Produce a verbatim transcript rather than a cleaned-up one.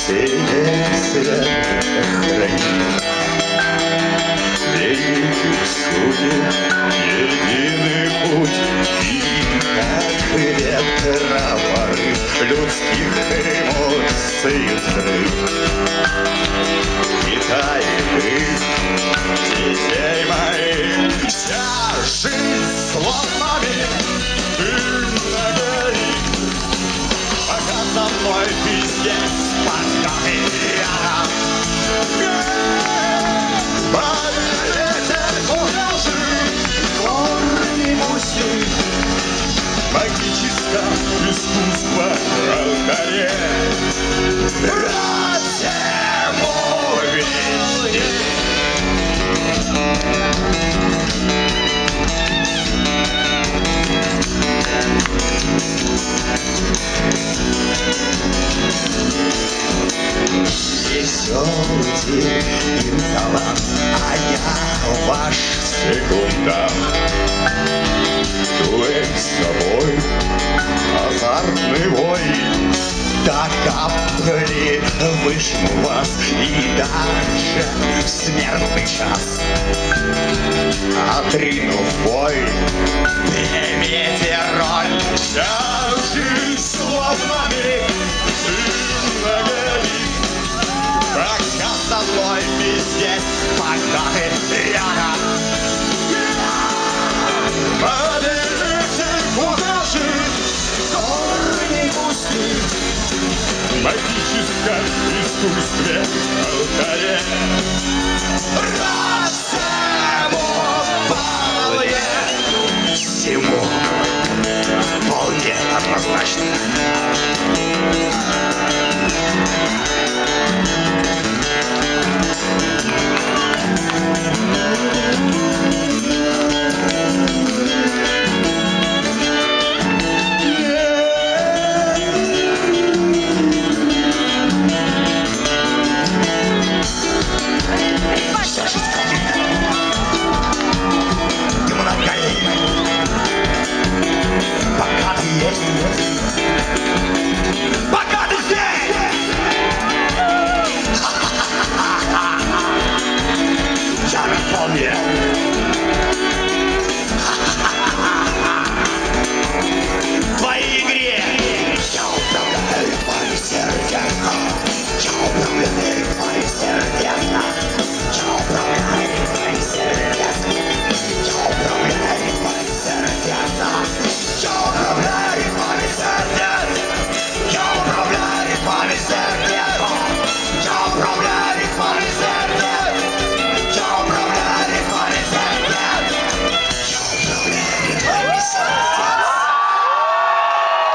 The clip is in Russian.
синей свет хранит. Великих судеб единый путь, и как ветроворот людских эмоций взрыв. И тает их детей моих вся жизнь словно миг. Ты нагорит, пока со мной ты здесь под камням. Ветер покажи горы муси, магическое искусство алтаря. Всему везде. Веселый день, им талант, а я ваш секундант. Дуэль с собой, азартный вой, до капли вышну вас, и даже в смертный час, отринув бой, примите роль. Вся жизнь словно миг, ты